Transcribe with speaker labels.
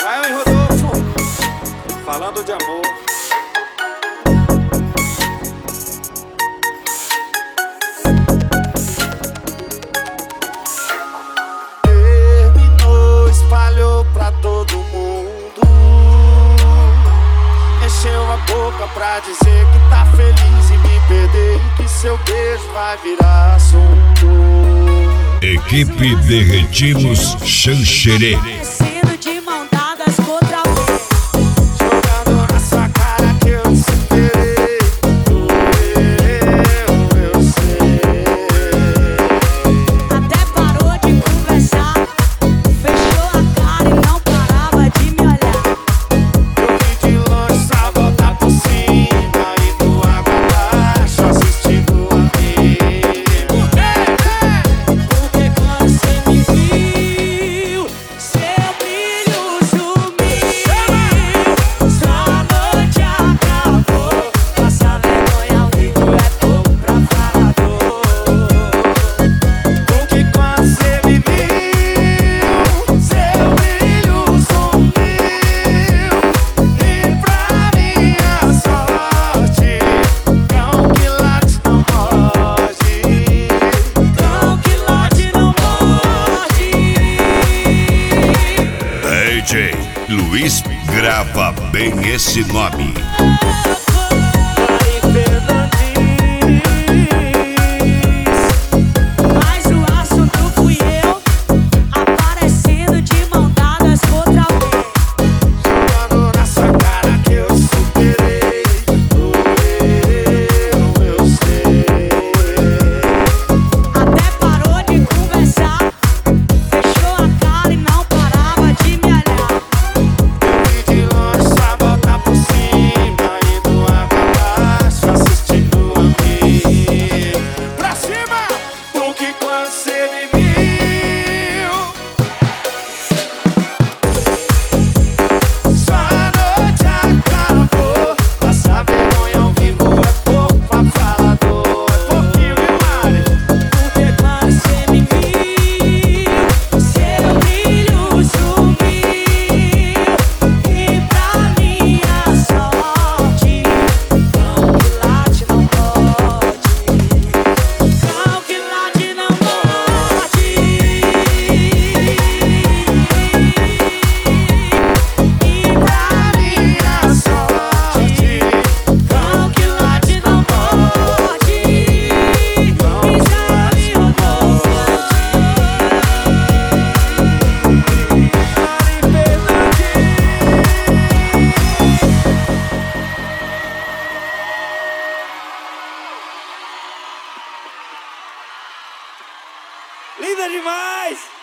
Speaker 1: Zion e Rodolfo, falando de amor.
Speaker 2: Terminou, espalhou pra todo mundo. Encheu a boca pra dizer que tá feliz em me perder e que seu beijo vai virar assunto.
Speaker 3: Equipe Derretimos Xanxerê.
Speaker 4: Parecendo de mão dadas contra alguém.
Speaker 2: Jogando na sua cara que eu superei. Eu sei.
Speaker 4: Até parou de conversar, fechou a cara e não parava de me olhar.
Speaker 2: Eu vi de longe só voltar por cima e do água abaixo assistindo a mim.
Speaker 4: Porque quando você me viu, seu brilho sumiu. Sua noite acabou. Passar vergonha ao vivo é pouco pra falador.
Speaker 2: Porque quando você me viu, seu brilho sumiu. E pra minha sorte, cão que late não morde.
Speaker 4: Cão que late não morde.
Speaker 3: DJ Luiz grava bem esse nome.
Speaker 4: Mas o assunto fui eu, aparecendo de mão dadas contra alguém.
Speaker 2: Jogando na sua cara que eu superei. Eu sei.
Speaker 4: Até parou de conversar, fechou a cara e não parava de me olhar.
Speaker 2: Eu vi de longe só voltar por cima e do água abaixo assistindo a mim. Pra cima! Porque quando você me viu, sua noite acabou. Passar vergonha ao vivo é pouco pra falador. É pouquinho, viu, Mari?
Speaker 4: Porque quando você me viu, seu brilho sumiu. E pra minha sorte, cão que late não morde. Cão que late não morde. E pra minha sorte, cão que late não morde. Exame ou
Speaker 1: Linda demais!